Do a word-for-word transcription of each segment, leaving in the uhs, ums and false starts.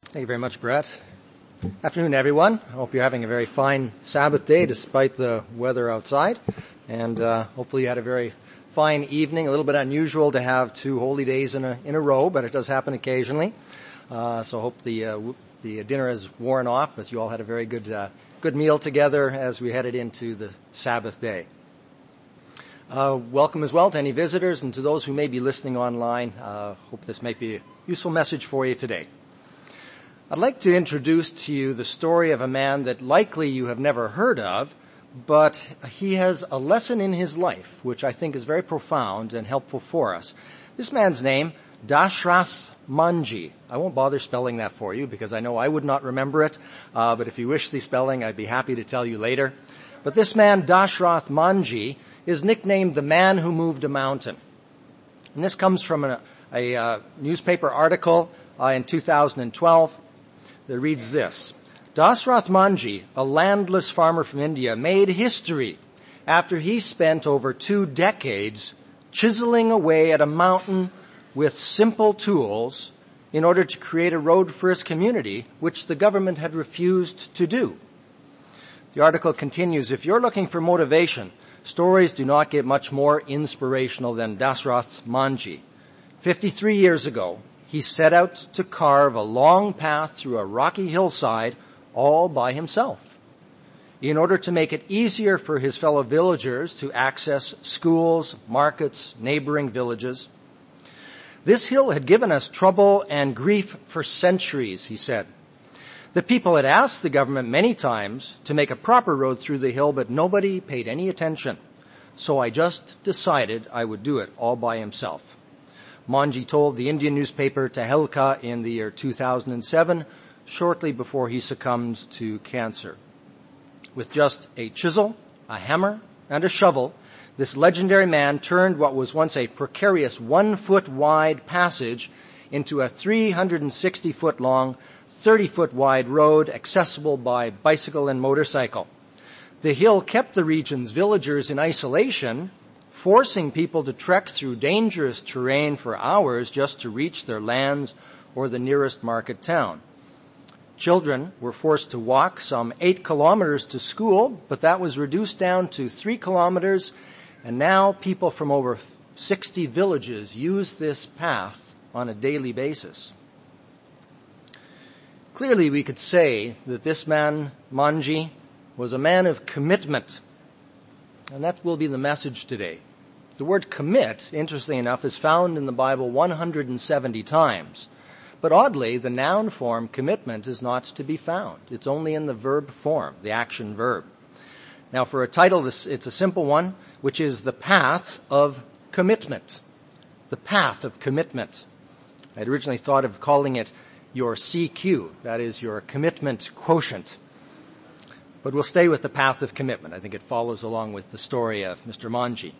Thank you very much, Brett. Afternoon, everyone. I hope you're having a very fine Sabbath day despite the weather outside. And uh, hopefully you had a very fine evening. A little bit unusual to have two holy days in a in a row, but it does happen occasionally. Uh, so I hope the uh, the dinner has worn off, but you all had a very good uh, good meal together as we headed into the Sabbath day. Uh, welcome as well to any visitors and to those who may be listening online. Uh, hope this might be a useful message for you today. I'd like to introduce to you the story of a man that likely you have never heard of, but he has a lesson in his life which I think is very profound and helpful for us. This man's name, Dashrath Manjhi. I won't bother spelling that for you because I know I would not remember it, uh, but if you wish the spelling, I'd be happy to tell you later. But this man, Dashrath Manjhi, is nicknamed the man who moved a mountain. And this comes from a, a uh, newspaper article uh, in two thousand twelve. That reads this: Dashrath Manjhi, a landless farmer from India, made history after he spent over two decades chiseling away at a mountain with simple tools in order to create a road for his community, which the government had refused to do. The article continues, if you're looking for motivation, stories do not get much more inspirational than Dashrath Manjhi. Fifty-three years ago, he set out to carve a long path through a rocky hillside all by himself in order to make it easier for his fellow villagers to access schools, markets, neighboring villages. This hill had given us trouble and grief for centuries, he said. The people had asked the government many times to make a proper road through the hill, but nobody paid any attention. So I just decided I would do it all by himself. Manjhi told the Indian newspaper Tehelka in the year two thousand seven, shortly before he succumbed to cancer. With just a chisel, a hammer, and a shovel, this legendary man turned what was once a precarious one-foot-wide passage into a three hundred sixty foot long, thirty foot wide road accessible by bicycle and motorcycle. The hill kept the region's villagers in isolation, forcing people to trek through dangerous terrain for hours just to reach their lands or the nearest market town. Children were forced to walk some eight kilometers to school, but that was reduced down to three kilometers, and now people from over sixty villages use this path on a daily basis. Clearly, we could say that this man, Manjhi, was a man of commitment. And that will be the message today. The word commit, interestingly enough, is found in the Bible one hundred seventy times. But oddly, the noun form commitment is not to be found. It's only in the verb form, the action verb. Now, for a title, it's a simple one, which is the path of commitment. The path of commitment. I'd originally thought of calling it your C Q, that is your commitment quotient. But we'll stay with the path of commitment. I think it follows along with the story of Mister Manjhi.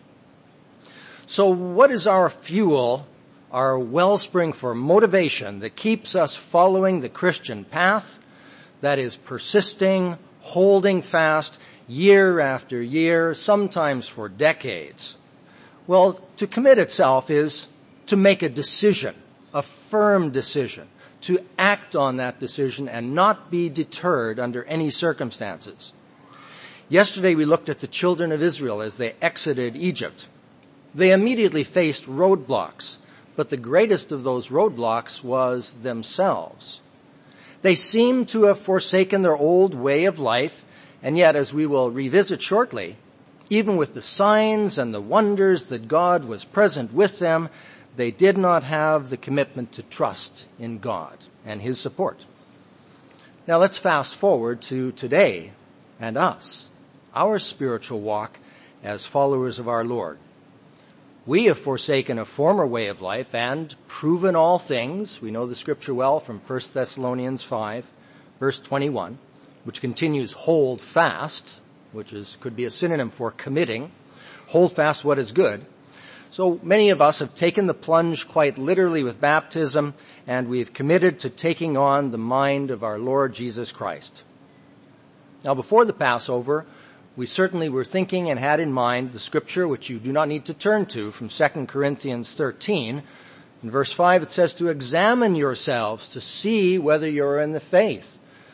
So what is our fuel, our wellspring for motivation that keeps us following the Christian path, that is persisting, holding fast, year after year, sometimes for decades? Well, to commit itself is to make a decision, a firm decision, to act on that decision and not be deterred under any circumstances. Yesterday we looked at the children of Israel as they exited Egypt. They immediately faced roadblocks, but the greatest of those roadblocks was themselves. They seemed to have forsaken their old way of life, and yet, as we will revisit shortly, even with the signs and the wonders that God was present with them, they did not have the commitment to trust in God and His support. Now let's fast forward to today and us, our spiritual walk as followers of our Lord. We have forsaken a former way of life and proven all things. We know the scripture well from First Thessalonians five, verse twenty-one, which continues, hold fast, which is could be a synonym for committing. Hold fast what is good. So many of us have taken the plunge quite literally with baptism, and we've committed to taking on the mind of our Lord Jesus Christ. Now, before the Passover, we certainly were thinking and had in mind the scripture which you do not need to turn to from Second Corinthians thirteen, In verse five it says to examine yourselves to see whether you're in the faith.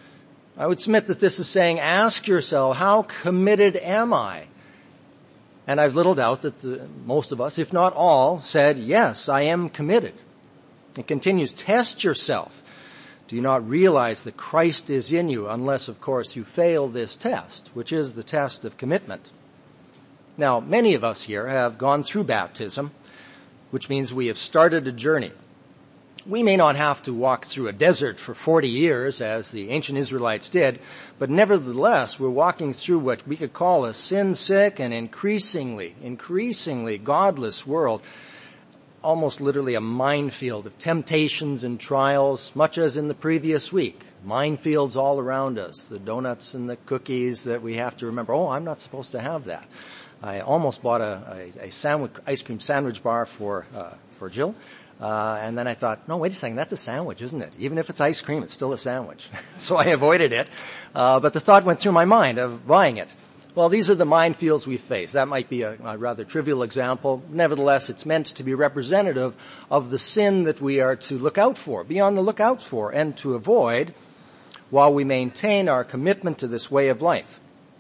I would submit that this is saying, ask yourself, how committed am I? And I've little doubt that the, most of us, if not all, said, yes, I am committed. It continues, test yourself. Do you not realize that Christ is in you, unless, of course, you fail this test, which is the test of commitment? Now, many of us here have gone through baptism, which means we have started a journey. We may not have to walk through a desert for forty years, as the ancient Israelites did, but nevertheless, we're walking through what we could call a sin-sick and increasingly, increasingly godless world, almost literally a minefield of temptations and trials, much as in the previous week. Minefields all around us, the donuts and the cookies that we have to remember, oh, I'm not supposed to have that. I almost bought a, a, a sandwich, ice cream sandwich bar for, uh, for Jill. Uh, and then I thought, no, wait a second, that's a sandwich, isn't it? Even if it's ice cream, it's still a sandwich. So I avoided it. Uh, but the thought went through my mind of buying it. Well, these are the minefields we face. That might be a, a rather trivial example. Nevertheless, it's meant to be representative of the sin that we are to look out for, be on the lookout for, and to avoid while we maintain our commitment to this way of life.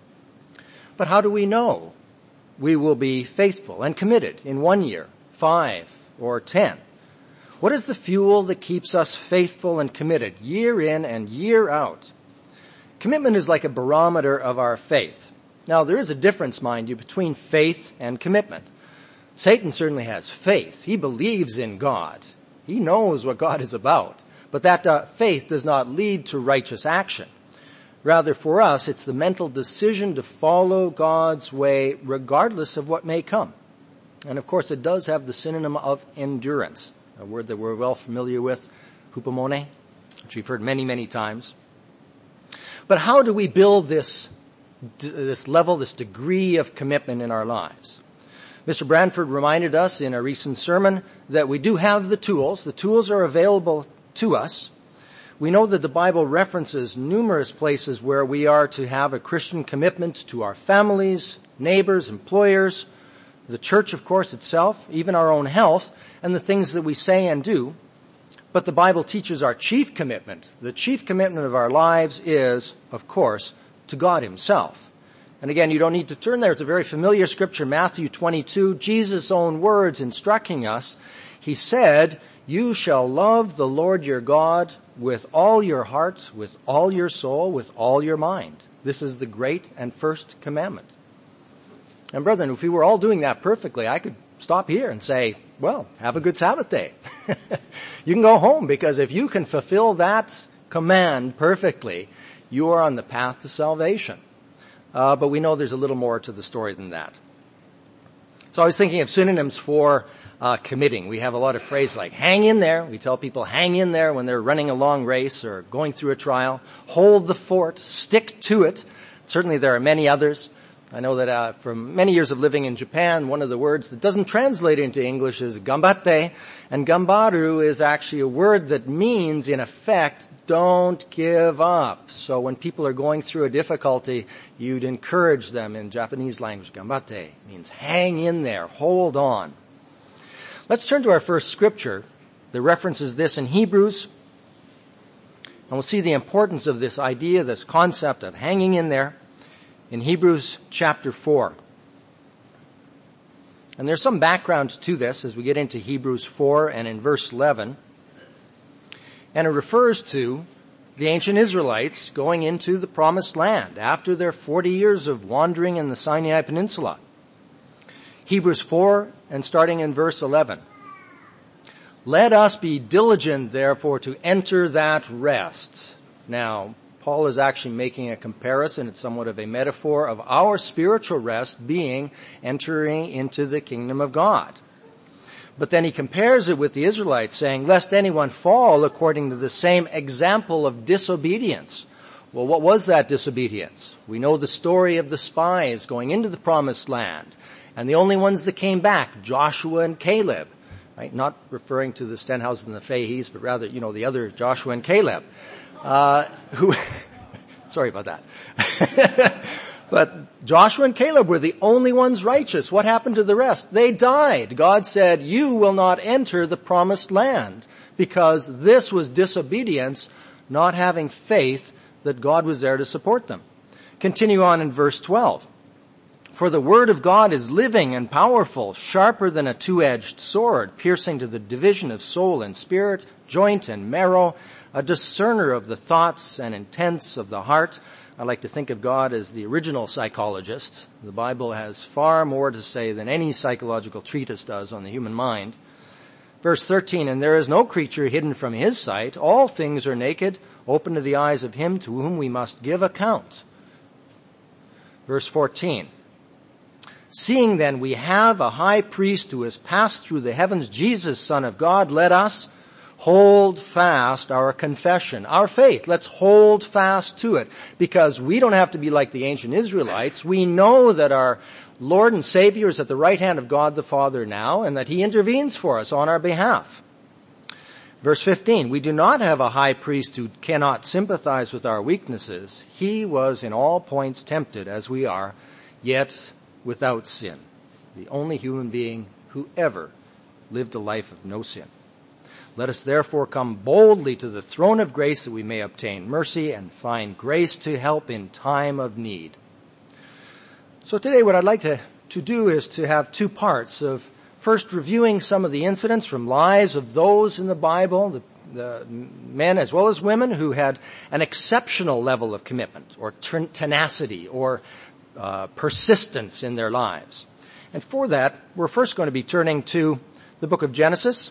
But how do we know we will be faithful and committed in one year, five, or ten? What is the fuel that keeps us faithful and committed year in and year out? Commitment is like a barometer of our faith. Now, there is a difference, mind you, between faith and commitment. Satan certainly has faith. He believes in God. He knows what God is about. But that uh, faith does not lead to righteous action. Rather, for us, it's the mental decision to follow God's way regardless of what may come. And of course, it does have the synonym of endurance, a word that we're well familiar with, hupomone, which we've heard many, many times. But how do we build this, this level, this degree of commitment in our lives? Mister Branford reminded us in a recent sermon that we do have the tools. The tools are available to us. We know that the Bible references numerous places where we are to have a Christian commitment to our families, neighbors, employers, the church, of course, itself, even our own health, and the things that we say and do. But the Bible teaches our chief commitment. The chief commitment of our lives is, of course, to God himself. And again, you don't need to turn there. It's a very familiar scripture, Matthew twenty-two, Jesus' own words instructing us. He said, you shall love the Lord your God with all your heart, with all your soul, with all your mind. This is the great and first commandment. And brethren, if we were all doing that perfectly, I could stop here and say, well, have a good Sabbath day. You can go home, because if you can fulfill that command perfectly, you are on the path to salvation. Uh, but we know there's a little more to the story than that. So I was thinking of synonyms for uh, committing. We have a lot of phrases like hang in there. We tell people hang in there when they're running a long race or going through a trial. Hold the fort. Stick to it. Certainly there are many others. I know that uh, from many years of living in Japan, one of the words that doesn't translate into English is gambatte, and gambaru is actually a word that means, in effect, don't give up. So when people are going through a difficulty, you'd encourage them in Japanese language. Gambatte means hang in there, hold on. Let's turn to our first scripture that references this in Hebrews, and we'll see the importance of this idea, this concept of hanging in there. In Hebrews chapter four. And there's some background to this as we get into Hebrews four and in verse eleven. And it refers to the ancient Israelites going into the promised land after their forty years of wandering in the Sinai Peninsula. Hebrews four and starting in verse eleven. Let us be diligent, therefore, to enter that rest. Now, Paul is actually making a comparison. It's somewhat of a metaphor of our spiritual rest being entering into the kingdom of God. But then he compares it with the Israelites, saying, lest anyone fall according to the same example of disobedience. Well, what was that disobedience? We know the story of the spies going into the promised land. And the only ones that came back, Joshua and Caleb. Right? Not referring to the Stenhouses and the Fahys, but rather, you know, the other Joshua and Caleb. Uh, who, sorry about that. But Joshua and Caleb were the only ones righteous. What happened to the rest? They died. God said, you will not enter the promised land, because this was disobedience, not having faith that God was there to support them. Continue on in verse twelve. For the word of God is living and powerful, sharper than a two-edged sword, piercing to the division of soul and spirit, joint and marrow, a discerner of the thoughts and intents of the heart. I like to think of God as the original psychologist. The Bible has far more to say than any psychological treatise does on the human mind. Verse thirteen, and there is no creature hidden from his sight. All things are naked, open to the eyes of him to whom we must give account. Verse fourteen, seeing then we have a high priest who has passed through the heavens, Jesus, Son of God, let us hold fast our confession, our faith. Let's hold fast to it, because we don't have to be like the ancient Israelites. We know that our Lord and Savior is at the right hand of God the Father now, and that he intervenes for us on our behalf. Verse fifteen, we do not have a high priest who cannot sympathize with our weaknesses. He was in all points tempted as we are, yet without sin. The only human being who ever lived a life of no sin. Let us therefore come boldly to the throne of grace that we may obtain mercy and find grace to help in time of need. So today what I'd like to, to do is to have two parts of first reviewing some of the incidents from lives of those in the Bible, the, the men as well as women who had an exceptional level of commitment or tenacity or uh, persistence in their lives. And for that, we're first going to be turning to the book of Genesis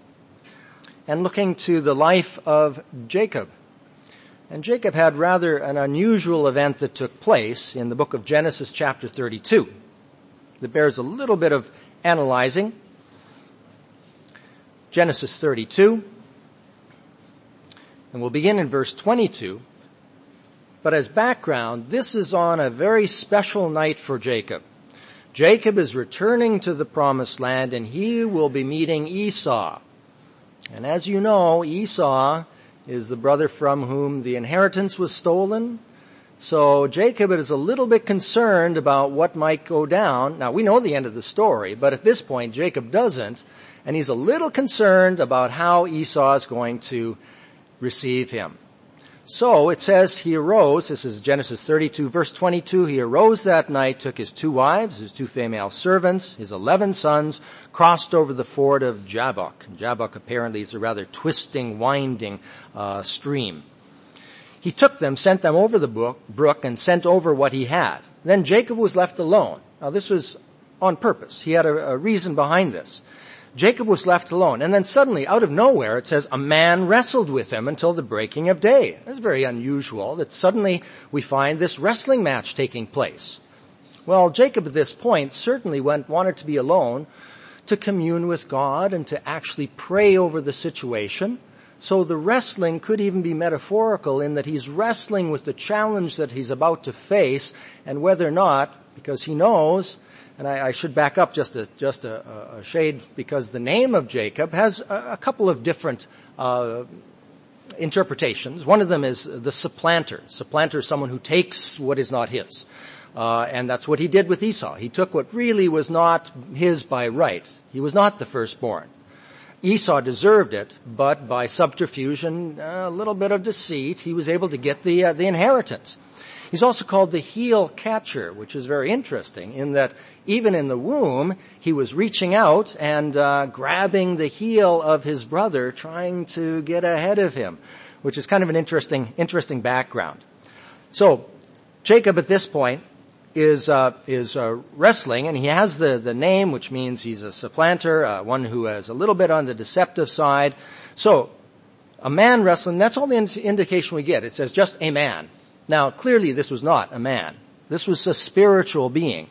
and looking to the life of Jacob. And Jacob had rather an unusual event that took place in the book of Genesis chapter thirty-two that bears a little bit of analyzing. Genesis thirty-two, and we'll begin in verse twenty-two. But as background, this is on a very special night for Jacob. Jacob is returning to the promised land, and he will be meeting Esau. And as you know, Esau is the brother from whom the inheritance was stolen. So Jacob is a little bit concerned about what might go down. Now, we know the end of the story, but at this point, Jacob doesn't. And he's a little concerned about how Esau is going to receive him. So it says he arose, this is Genesis thirty-two, verse twenty-two, he arose that night, took his two wives, his two female servants, his eleven sons, crossed over the ford of Jabbok. Jabbok apparently is a rather twisting, winding uh, stream. He took them, sent them over the brook, and sent over what he had. Then Jacob was left alone. Now this was on purpose. He had a, a reason behind this. Jacob was left alone, and then suddenly, out of nowhere, it says, a man wrestled with him until the breaking of day. It's very unusual that suddenly we find this wrestling match taking place. Well, Jacob at this point certainly went, wanted to be alone to commune with God and to actually pray over the situation. So the wrestling could even be metaphorical in that he's wrestling with the challenge that he's about to face, and whether or not, because he knows. And I, I should back up just a, just a, a shade, because the name of Jacob has a, a couple of different uh, interpretations. One of them is the supplanter. Supplanter is someone who takes what is not his. Uh, and that's what he did with Esau. He took what really was not his by right. He was not the firstborn. Esau deserved it, but by subterfuge and a little bit of deceit, he was able to get the uh, the inheritance. He's also called the heel catcher, which is very interesting in that even in the womb, he was reaching out and uh, grabbing the heel of his brother, trying to get ahead of him, which is kind of an interesting, interesting background. So Jacob at this point is uh, is uh, wrestling, and he has the the name, which means he's a supplanter, uh, one who is a little bit on the deceptive side. So a man wrestling, that's all the ind- indication we get. It says just a man. Now, clearly this was not a man. This was a spiritual being.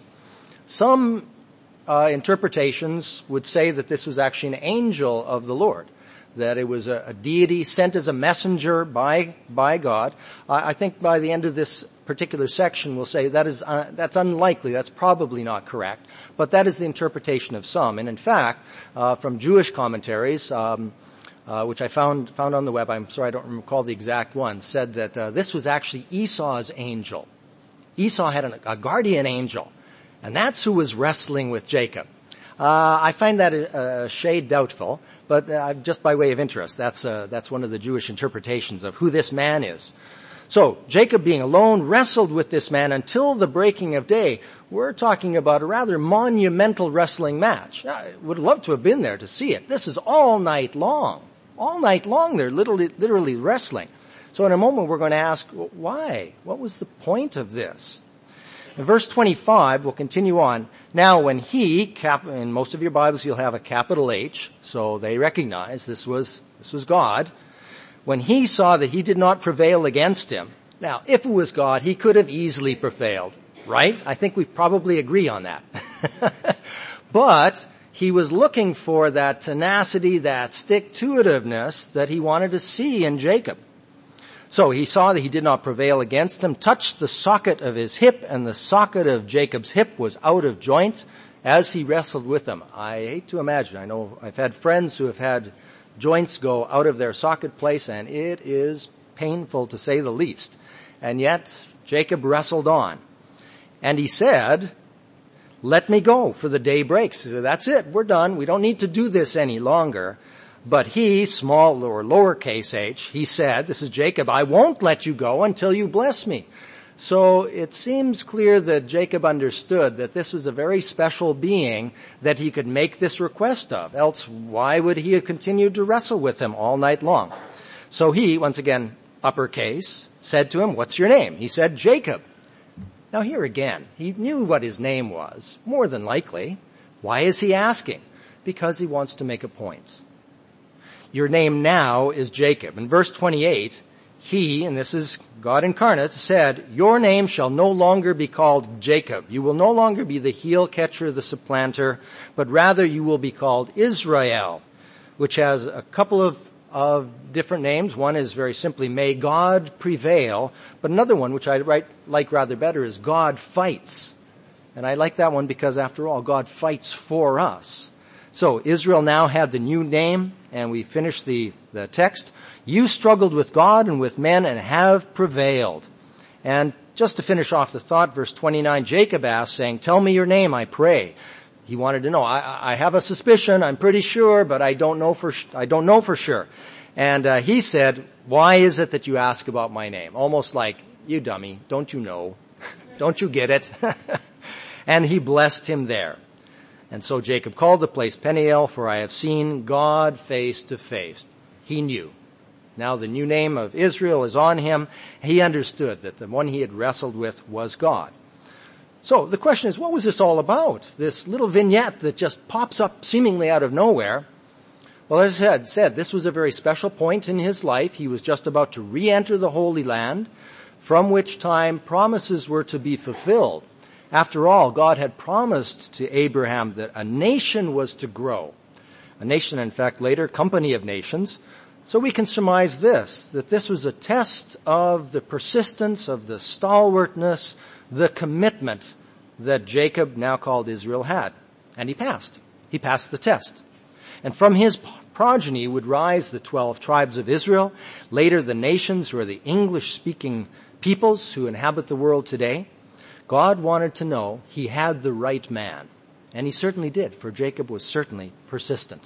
Some uh, interpretations would say that this was actually an angel of the Lord, that it was a, a deity sent as a messenger by by God. Uh, I think by the end of this particular section we'll say that is uh, that's unlikely. That's probably not correct. But that is the interpretation of some. And in fact, uh, from Jewish commentaries, um, Uh, which I found found on the web, I'm sorry I don't recall the exact one, said that uh, this was actually Esau's angel. Esau had an, a guardian angel, and that's who was wrestling with Jacob. Uh, I find that a, a shade doubtful, but uh, just by way of interest, that's uh, that's one of the Jewish interpretations of who this man is. So, Jacob being alone wrestled with this man until the breaking of day. We're talking about a rather monumental wrestling match. I would love to have been there to see it. This is all night long. All night long they're literally, literally wrestling. So in a moment we're going to ask, why? What was the point of this? In verse twenty-five, we'll continue on. Now when he, cap, in most of your Bibles you'll have a capital H, so they recognize this was, this was God. When he saw that he did not prevail against him. Now, if it was God, he could have easily prevailed, right? I think we probably agree on that. But he was looking for that tenacity, that stick-to-itiveness that he wanted to see in Jacob. So he saw that he did not prevail against him, touched the socket of his hip, and the socket of Jacob's hip was out of joint as he wrestled with him. I hate to imagine. I know I've had friends who have had joints go out of their socket place, and it is painful to say the least. And yet, Jacob wrestled on. And he said, let me go, for the day breaks. He said, that's it, we're done. We don't need to do this any longer. But he, small or lowercase h, he said, this is Jacob, I won't let you go until you bless me. So it seems clear that Jacob understood that this was a very special being that he could make this request of. Else, why would he have continued to wrestle with him all night long? So he, once again, uppercase, said to him, what's your name? He said, Jacob. Now here again, he knew what his name was, more than likely. Why is he asking? Because he wants to make a point. Your name now is Jacob. In verse twenty-eight, he, and this is God incarnate, said, your name shall no longer be called Jacob. You will no longer be the heel catcher, the supplanter, but rather you will be called Israel, which has a couple of, of different names. One is very simply, may God prevail, but another one, which I write, like rather better, is God fights. And I like that one because, after all, God fights for us. So Israel now had the new name, and we finish the, the text. You struggled with God and with men and have prevailed. And just to finish off the thought, verse twenty-nine, Jacob asked, saying, tell me your name, I pray. He wanted to know. I, I have a suspicion, I'm pretty sure, but I don't know for, I don't know for sure. And uh, he said, why is it that you ask about my name? Almost like, you dummy, don't you know? Don't you get it? And he blessed him there. And so Jacob called the place Peniel, for I have seen God face to face. He knew. Now the new name of Israel is on him. He understood that the one he had wrestled with was God. So the question is, what was this all about? This little vignette that just pops up seemingly out of nowhere. Well, as I said, this was a very special point in his life. He was just about to re-enter the Holy Land, from which time promises were to be fulfilled. After all, God had promised to Abraham that a nation was to grow. A nation, in fact, later, company of nations. So we can surmise this, that this was a test of the persistence, of the stalwartness, the commitment that Jacob, now called Israel, had. And he passed. He passed the test. And from his progeny would rise the twelve tribes of Israel, later the nations who are the English-speaking peoples who inhabit the world today. God wanted to know he had the right man. And he certainly did, for Jacob was certainly persistent.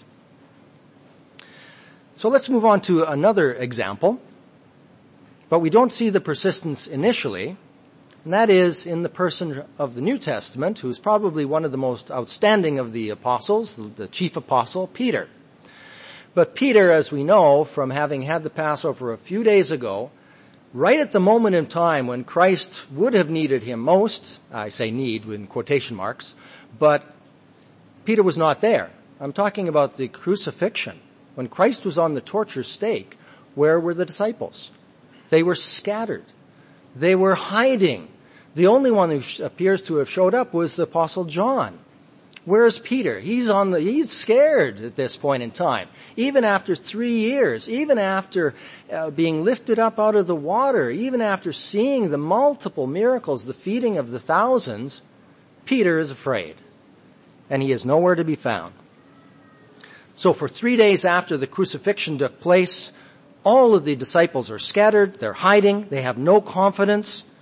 So let's move on to another example. But we don't see the persistence initially, and that is in the person of the New Testament, who is probably one of the most outstanding of the apostles, the chief apostle, Peter. But Peter, as we know from having had the Passover a few days ago, right at the moment in time when Christ would have needed him most, I say need in quotation marks, but Peter was not there. I'm talking about the crucifixion. When Christ was on the torture stake, where were the disciples? They were scattered. They were hiding. The only one who sh- appears to have showed up was the Apostle John. Where's Peter? He's on the, he's scared at this point in time. Even after three years, even after uh, being lifted up out of the water, even after seeing the multiple miracles, the feeding of the thousands, Peter is afraid. And he is nowhere to be found. So for three days after the crucifixion took place, all of the disciples are scattered, they're hiding, they have no confidence.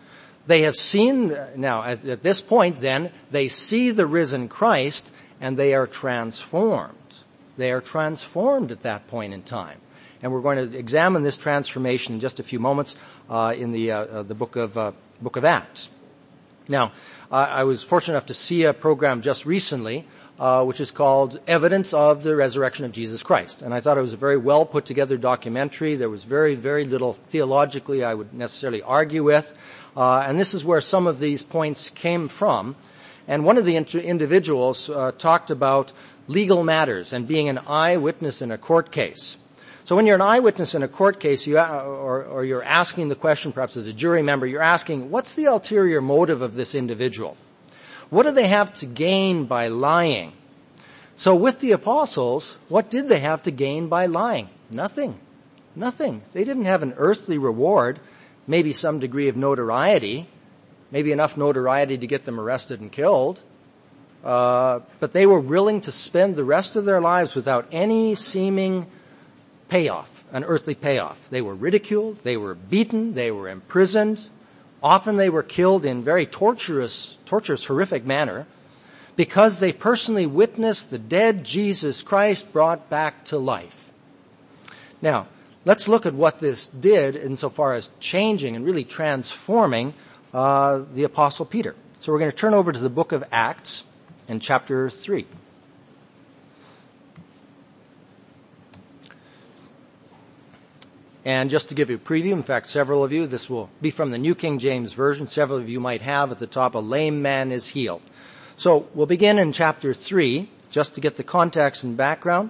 They have seen, now at, at this point then, they see the risen Christ and they are transformed. They are transformed at that point in time. And we're going to examine this transformation in just a few moments uh, in the, uh, uh, the book of, uh, book of Acts. Now, uh, I was fortunate enough to see a program just recently Uh, which is called Evidence of the Resurrection of Jesus Christ. And I thought it was a very well put together documentary. There was very, very little theologically I would necessarily argue with. Uh, and this is where some of these points came from. And one of the inter- individuals uh, talked about legal matters and being an eyewitness in a court case. So when you're an eyewitness in a court case, you, or, or you're asking the question, perhaps as a jury member, you're asking, what's the ulterior motive of this individual? What do they have to gain by lying? So with the apostles, what did they have to gain by lying? Nothing. Nothing. They didn't have an earthly reward, maybe some degree of notoriety, maybe enough notoriety to get them arrested and killed. Uh, but they were willing to spend the rest of their lives without any seeming payoff, an earthly payoff. They were ridiculed, they were beaten, they were imprisoned. Often they were killed in very torturous, torturous, horrific manner because they personally witnessed the dead Jesus Christ brought back to life. Now, let's look at what this did insofar as changing and really transforming uh, the Apostle Peter. So we're going to turn over to the book of Acts in chapter three. And just to give you a preview, in fact, several of you, this will be from the New King James Version. Several of you might have at the top, a lame man is healed. So we'll begin in chapter three, just to get the context and background.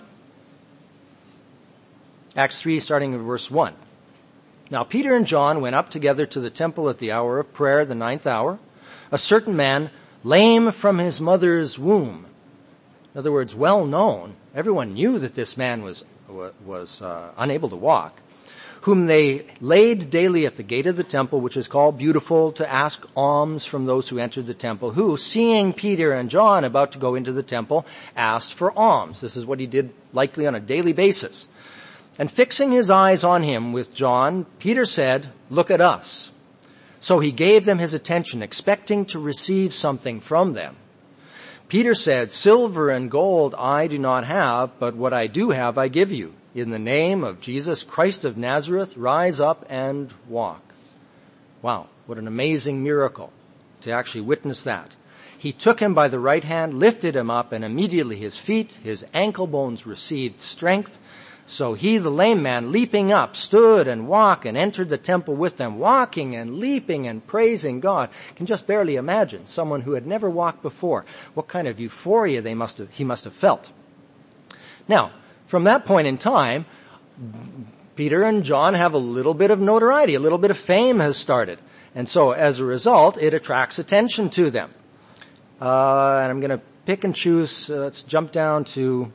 Acts three, starting in verse one. Now Peter and John went up together to the temple at the hour of prayer, the ninth hour. A certain man, lame from his mother's womb. In other words, well known. Everyone knew that this man was, was uh, unable to walk. Whom they laid daily at the gate of the temple, which is called Beautiful, to ask alms from those who entered the temple, who, seeing Peter and John about to go into the temple, asked for alms. This is what he did likely on a daily basis. And fixing his eyes on him with John, Peter said, "Look at us." So he gave them his attention, expecting to receive something from them. Peter said, "Silver and gold I do not have, but what I do have I give you. In the name of Jesus Christ of Nazareth, rise up and walk." Wow, what an amazing miracle to actually witness that. He took him by the right hand, lifted him up, and immediately his feet, his ankle bones received strength. So he, the lame man, leaping up, stood and walked and entered the temple with them, walking and leaping and praising God. You can just barely imagine someone who had never walked before, what kind of euphoria they must have, he must have felt. Now, from that point in time, Peter and John have a little bit of notoriety, a little bit of fame has started. And so as a result, it attracts attention to them. Uh, and I'm going to pick and choose, uh, let's jump down to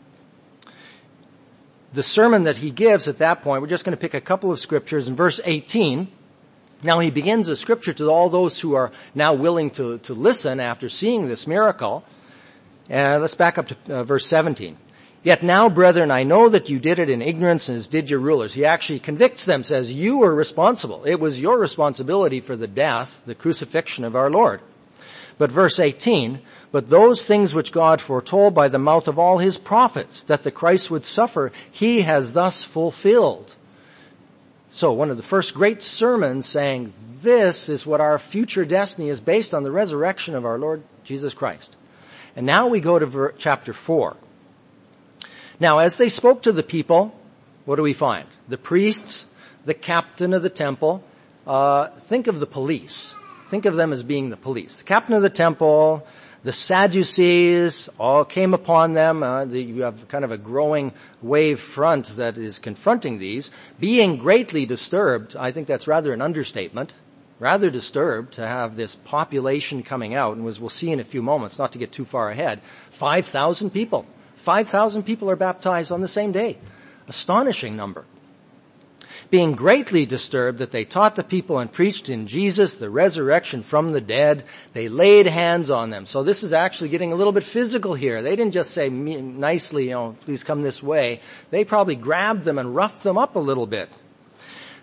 the sermon that he gives at that point. We're just going to pick a couple of scriptures in verse eighteen. Now he begins a scripture to all those who are now willing to, to listen after seeing this miracle. And uh, let's back up to uh, verse seventeen. Yet now, brethren, I know that you did it in ignorance, as did your rulers. He actually convicts them, says, you were responsible. It was your responsibility for the death, the crucifixion of our Lord. But verse eighteen, but those things which God foretold by the mouth of all his prophets, that the Christ would suffer, he has thus fulfilled. So one of the first great sermons saying, this is what our future destiny is based on, the resurrection of our Lord Jesus Christ. And now we go to ver- chapter four. Now, as they spoke to the people, what do we find? The priests, the captain of the temple, uh, think of the police. Think of them as being the police. The captain of the temple, the Sadducees, all came upon them. Uh, the, you have kind of a growing wave front that is confronting these. Being greatly disturbed, I think that's rather an understatement, rather disturbed to have this population coming out, and as we'll see in a few moments, not to get too far ahead, five thousand people. five thousand people are baptized on the same day. Astonishing number. Being greatly disturbed that they taught the people and preached in Jesus the resurrection from the dead, they laid hands on them. So this is actually getting a little bit physical here. They didn't just say nicely, you know, please come this way. They probably grabbed them and roughed them up a little bit.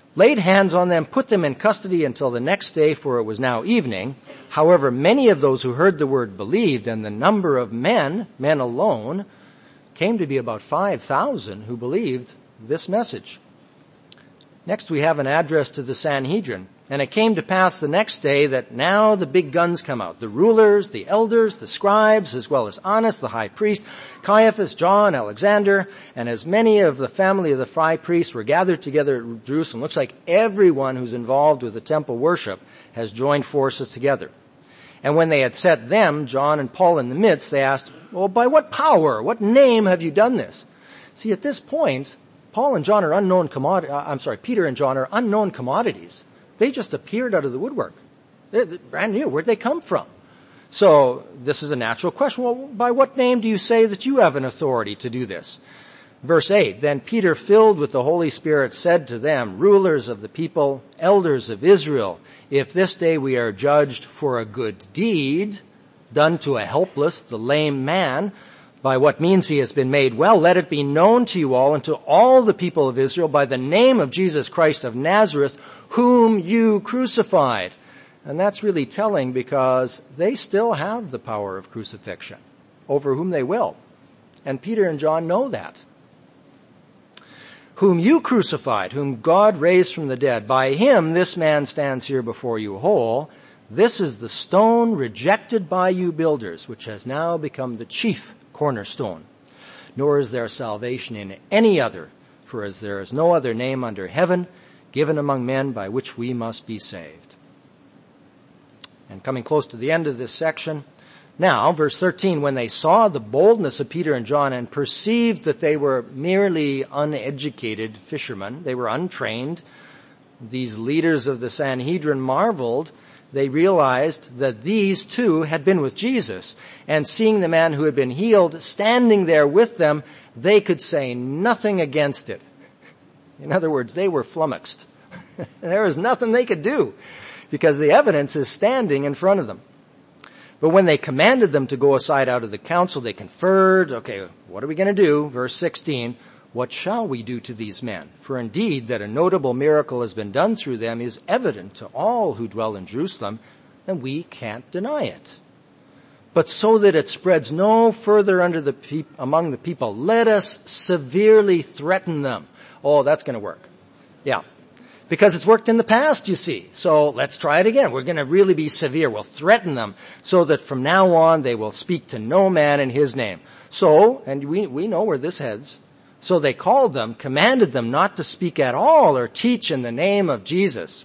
laid hands on them, put them in custody until the next day, for it was now evening. However, many of those who heard the word believed, and the number of men, men alone, came to be about five thousand who believed this message. Next, we have an address to the Sanhedrin. And it came to pass the next day that now the big guns come out. The rulers, the elders, the scribes, as well as Annas, the high priest, Caiaphas, John, Alexander, and as many of the family of the high priests were gathered together at Jerusalem. Looks like everyone who's involved with the temple worship has joined forces together. And when they had set them, John and Paul in the midst, they asked, well, by what power, what name have you done this? See, at this point, Paul and John are unknown commodities. I'm sorry, Peter and John are unknown commodities. They just appeared out of the woodwork. They're brand new. Where'd they come from? So this is a natural question. Well, by what name do you say that you have an authority to do this? Verse eight, then Peter, filled with the Holy Spirit, said to them, rulers of the people, elders of Israel, if this day we are judged for a good deed done to a helpless, the lame man, by what means he has been made well, let it be known to you all and to all the people of Israel by the name of Jesus Christ of Nazareth, whom you crucified. And that's really telling, because they still have the power of crucifixion over whom they will. And Peter and John know that. Whom you crucified, whom God raised from the dead. By him this man stands here before you whole. This is the stone rejected by you builders, which has now become the chief cornerstone. Nor is there salvation in any other, for as there is no other name under heaven given among men by which we must be saved. And coming close to the end of this section, now, verse thirteen, when they saw the boldness of Peter and John and perceived that they were merely uneducated fishermen, they were untrained, these leaders of the Sanhedrin marveled. They realized that these two had been with Jesus, and seeing the man who had been healed standing there with them, they could say nothing against it. In other words, they were flummoxed. There was nothing they could do because the evidence is standing in front of them. But when they commanded them to go aside out of the council, they conferred, okay, what are we going to do? Verse sixteen, what shall we do to these men? For indeed that a notable miracle has been done through them is evident to all who dwell in Jerusalem, and we can't deny it. But so that it spreads no further under the pe- among the people, let us severely threaten them. Oh, that's going to work. Yeah. Because it's worked in the past, you see. So let's try it again. We're going to really be severe. We'll threaten them so that from now on they will speak to no man in his name. So, and we, we know where this heads. So they called them, commanded them not to speak at all or teach in the name of Jesus.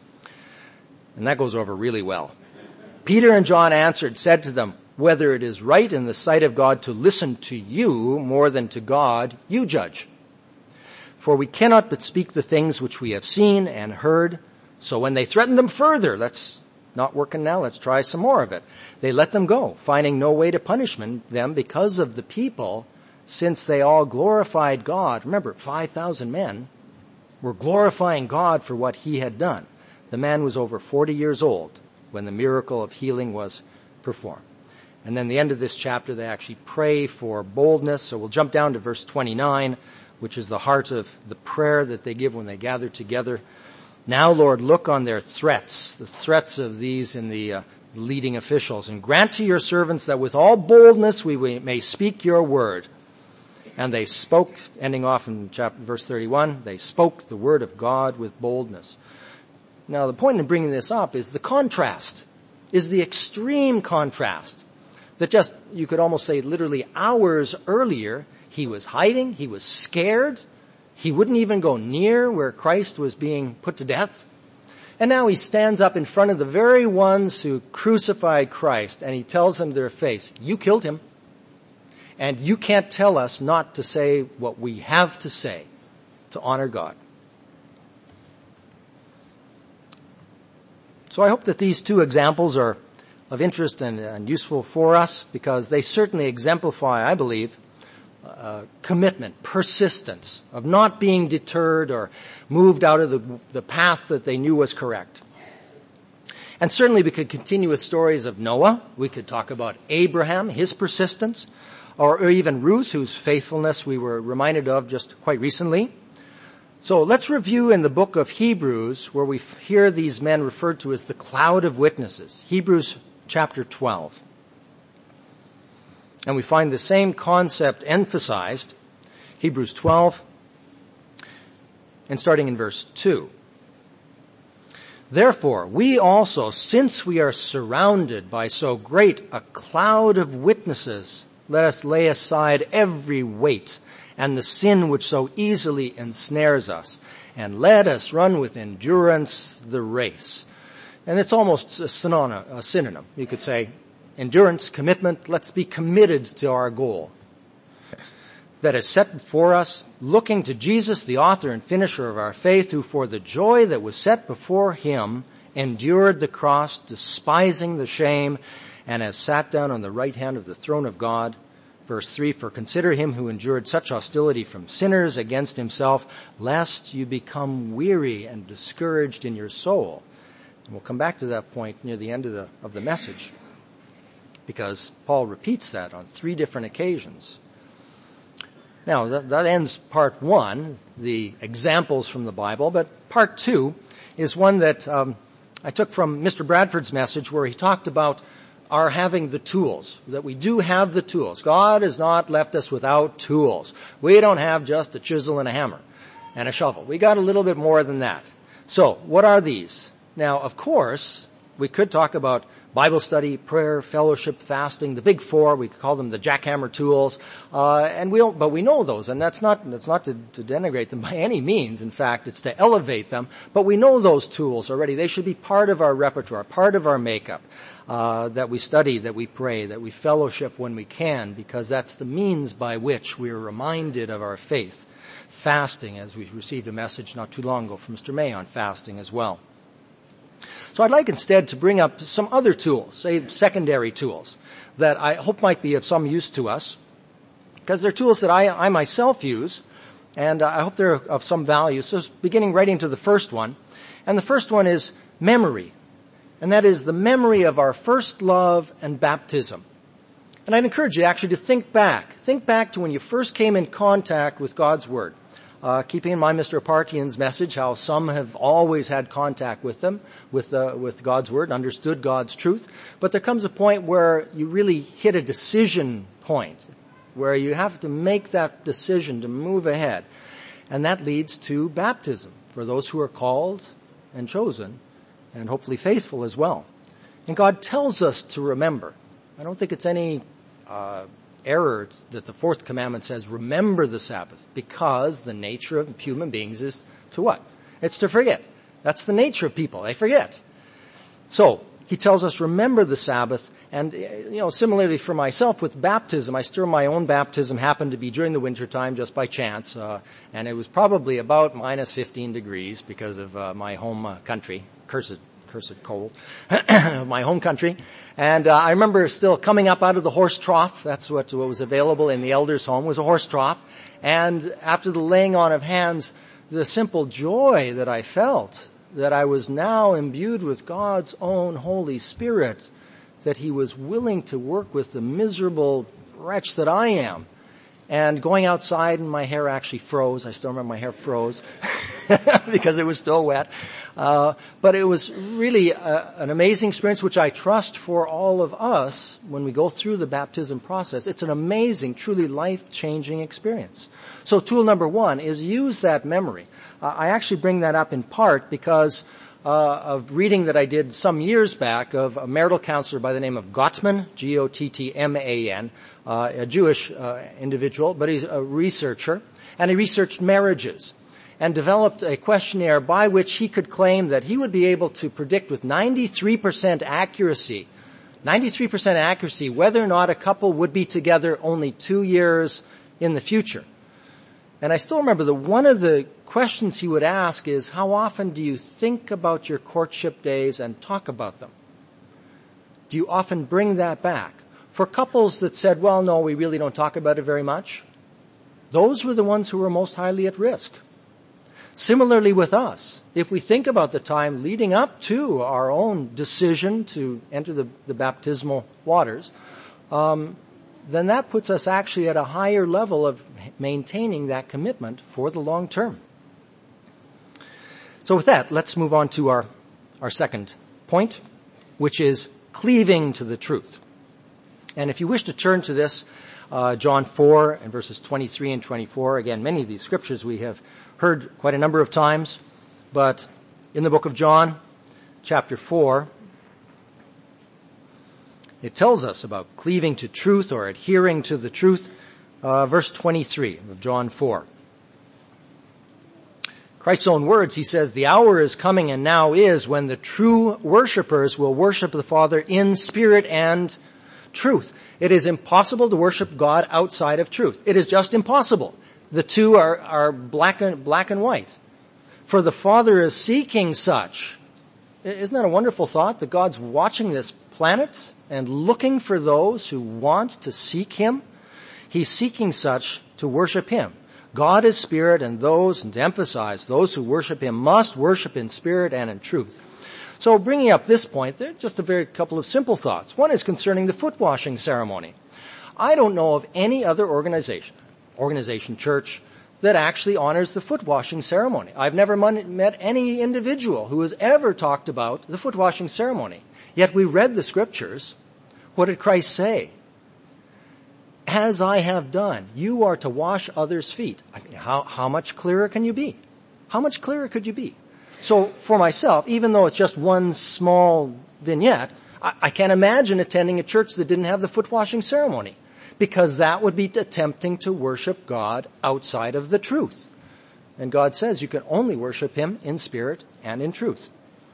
And that goes over really well. Peter and John answered, said to them, whether it is right in the sight of God to listen to you more than to God, you judge. For we cannot but speak the things which we have seen and heard. So when they threatened them further, that's not working now, let's try some more of it. They let them go, finding no way to punish them because of the people, since they all glorified God. Remember, five thousand men were glorifying God for what he had done. The man was over forty years old when the miracle of healing was performed. And then the end of this chapter, they actually pray for boldness. So we'll jump down to verse twenty-nine, which is the heart of the prayer that they give when they gather together. Now, Lord, look on their threats, the threats of these in the uh, leading officials, and grant to your servants that with all boldness we, we may speak your word. And they spoke, ending off in chapter, verse thirty-one, they spoke the word of God with boldness. Now, the point in bringing this up is the contrast, is the extreme contrast that just, you could almost say literally hours earlier, he was hiding, he was scared, he wouldn't even go near where Christ was being put to death. And now he stands up in front of the very ones who crucified Christ, and he tells them to their face, you killed him. And you can't tell us not to say what we have to say to honor God. So I hope that these two examples are of interest and, and useful for us, because they certainly exemplify, I believe, uh, commitment, persistence, of not being deterred or moved out of the, the path that they knew was correct. And certainly we could continue with stories of Noah. We could talk about Abraham, his persistence, or even Ruth, whose faithfulness we were reminded of just quite recently. So let's review in the book of Hebrews, where we hear these men referred to as the cloud of witnesses. Hebrews chapter twelve. And we find the same concept emphasized. Hebrews twelve, and starting in verse two. Therefore, we also, since we are surrounded by so great a cloud of witnesses, let us lay aside every weight and the sin which so easily ensnares us, and let us run with endurance the race. And it's almost a synonym, a synonym. You could say endurance, commitment, let's be committed to our goal that is set before us, looking to Jesus, the author and finisher of our faith, who for the joy that was set before him endured the cross, despising the shame, and has sat down on the right hand of the throne of God. Verse three, for consider him who endured such hostility from sinners against himself, lest you become weary and discouraged in your soul. And we'll come back to that point near the end of the, of the message, because Paul repeats that on three different occasions. Now, that, that ends part one, the examples from the Bible, but part two is one that um, I took from Mister Bradford's message, where he talked about our having the tools, that we do have the tools. God has not left us without tools. We don't have just a chisel and a hammer and a shovel. We got a little bit more than that. So, what are these? Now, of course, we could talk about Bible study, prayer, fellowship, fasting, the big four. We could call them the jackhammer tools, uh, and we don't, but we know those, and that's not that's not to, to denigrate them by any means. In fact, it's to elevate them. But we know those tools already. They should be part of our repertoire, part of our makeup. Uh, that we study, that we pray, that we fellowship when we can, because that's the means by which we are reminded of our faith. Fasting, as we received a message not too long ago from Mister May on fasting as well. So I'd like instead to bring up some other tools, say secondary tools, that I hope might be of some use to us, because they're tools that I, I myself use, and I hope they're of some value. So beginning right into the first one, and the first one is memory. And that is the memory of our first love and baptism. And I'd encourage you actually to think back. Think back to when you first came in contact with God's Word. Uh, keeping in mind Mister Apartian's message, how some have always had contact with them, with, uh, with God's Word, understood God's truth. But there comes a point where you really hit a decision point, where you have to make that decision to move ahead. And that leads to baptism for those who are called and chosen, and hopefully faithful as well. And God tells us to remember. I don't think it's any uh error that the fourth commandment says, remember the Sabbath, because the nature of human beings is to what? It's to forget. That's the nature of people. They forget. So, he tells us, remember the Sabbath. And, you know, similarly for myself with baptism, I still, my own baptism happened to be during the winter time just by chance. Uh, and it was probably about minus fifteen degrees because of uh, my home uh, country. Cursed, cursed cold. My home country. And uh, I remember still coming up out of the horse trough. That's what, what was available in the elder's home, was a horse trough. And after the laying on of hands, the simple joy that I felt, that I was now imbued with God's own Holy Spirit, that he was willing to work with the miserable wretch that I am. And going outside, and my hair actually froze. I still remember my hair froze because it was still wet. Uh, but it was really a, an amazing experience, which I trust for all of us when we go through the baptism process. It's an amazing, truly life-changing experience. So tool number one is use that memory. Uh, I actually bring that up in part because uh, of reading that I did some years back of a marital counselor by the name of Gottman, G O T T M A N, uh, a Jewish uh, individual, but he's a researcher, and he researched marriages and developed a questionnaire by which he could claim that he would be able to predict with ninety-three percent accuracy, ninety-three percent accuracy, whether or not a couple would be together only two years in the future. And I still remember that one of the questions he would ask is, how often do you think about your courtship days and talk about them? Do you often bring that back? For couples that said, well, no, we really don't talk about it very much, those were the ones who were most highly at risk. Similarly with us, if we think about the time leading up to our own decision to enter the, the baptismal waters, um, then that puts us actually at a higher level of maintaining that commitment for the long term. So with that, let's move on to our, our second point, which is cleaving to the truth. And if you wish to turn to this, uh, John four and verses twenty-three and twenty-four, again, many of these scriptures we have heard quite a number of times, but in the book of John, chapter four, it tells us about cleaving to truth or adhering to the truth. Uh, verse twenty-three of John four. Christ's own words, he says, "The hour is coming and now is when the true worshipers will worship the Father in spirit and truth." It is impossible to worship God outside of truth. It is just impossible. The two are, are black and, black and white. For the Father is seeking such. Isn't that a wonderful thought, that God's watching this planet and looking for those who want to seek Him? He's seeking such to worship Him. God is spirit, and those, and to emphasize, those who worship Him must worship in spirit and in truth. So bringing up this point, there are just a very couple of simple thoughts. One is concerning the foot washing ceremony. I don't know of any other organization, organization, church, that actually honors the foot washing ceremony. I've never met any individual who has ever talked about the foot washing ceremony. Yet we read the scriptures. What did Christ say? As I have done, you are to wash others' feet. I mean, how, how much clearer can you be? How much clearer could you be? So for myself, even though it's just one small vignette, I, I can't imagine attending a church that didn't have the foot washing ceremony, because that would be attempting to worship God outside of the truth. And God says you can only worship Him in spirit and in truth.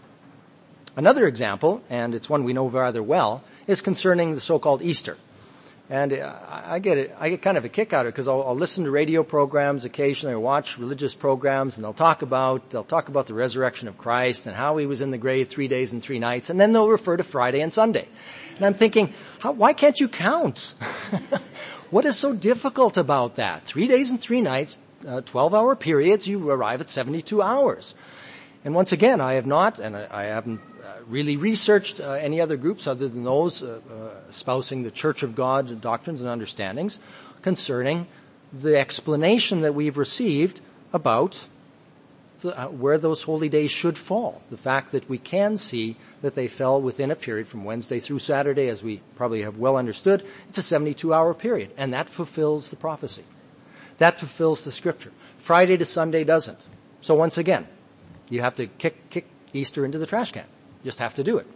Another example, and it's one we know rather well, is concerning the so-called Easter. And I get it, I get kind of a kick out of it, because I'll, I'll listen to radio programs occasionally, or watch religious programs, and they'll talk about, they'll talk about the resurrection of Christ and how He was in the grave three days and three nights, and then they'll refer to Friday and Sunday. And I'm thinking, how, why can't you count? What is so difficult about that? Three days and three nights, uh, twelve hour periods, you arrive at seventy-two hours. And once again, I have not, and I, I haven't really researched uh, any other groups other than those uh, uh, espousing the Church of God doctrines and understandings concerning the explanation that we've received about the, uh, where those holy days should fall. The fact that we can see that they fell within a period from Wednesday through Saturday, as we probably have well understood. It's a seventy-two hour period, and that fulfills the prophecy. That fulfills the scripture. Friday to Sunday doesn't. So once again, you have to kick, kick Easter into the trash can. Just have to do it.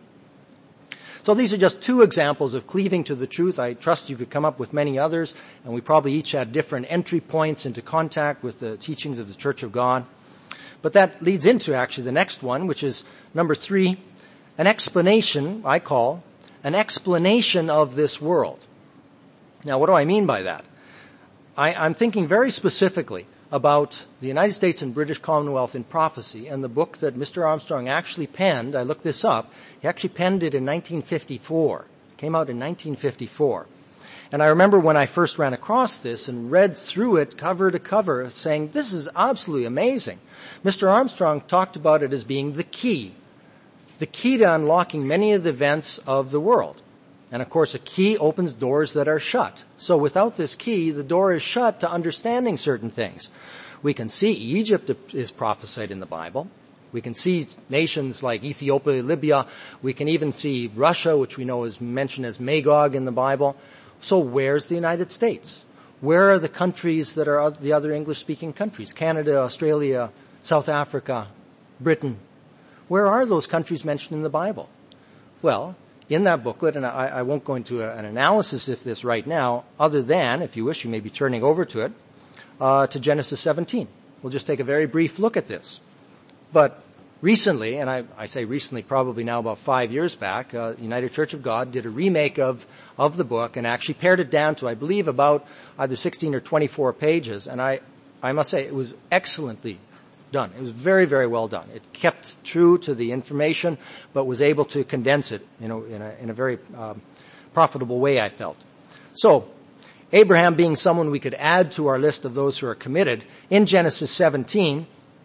So these are just two examples of cleaving to the truth. I trust you could come up with many others, and we probably each had different entry points into contact with the teachings of the Church of God. But that leads into actually the next one, which is number three, an explanation, I call, an explanation of this world. Now, what do I mean by that? I, I'm thinking very specifically about the United States and British Commonwealth in Prophecy, and the book that Mister Armstrong actually penned. I looked this up. He actually penned it in nineteen fifty-four. It came out in nineteen fifty-four. And I remember when I first ran across this and read through it cover to cover, saying, this is absolutely amazing. Mister Armstrong talked about it as being the key, the key to unlocking many of the events of the world. And of course, a key opens doors that are shut. So without this key, the door is shut to understanding certain things. We can see Egypt is prophesied in the Bible. We can see nations like Ethiopia, Libya. We can even see Russia, which we know is mentioned as Magog in the Bible. So where's the United States? Where are the countries that are the other English-speaking countries? Canada, Australia, South Africa, Britain. Where are those countries mentioned in the Bible? Well, in that booklet, and I, I won't go into a, an analysis of this right now, other than, if you wish, you may be turning over to it, uh, to Genesis seventeen. We'll just take a very brief look at this. But recently, and I, I say recently, probably now about five years back, uh, United Church of God did a remake of, of the book and actually pared it down to, I believe, about either sixteen or twenty-four pages. And I, I must say, it was excellently done. It was very, very well done. It kept true to the information, but was able to condense it, you know, in a, in a very um, profitable way, I felt. So, Abraham being someone we could add to our list of those who are committed, in Genesis seventeen,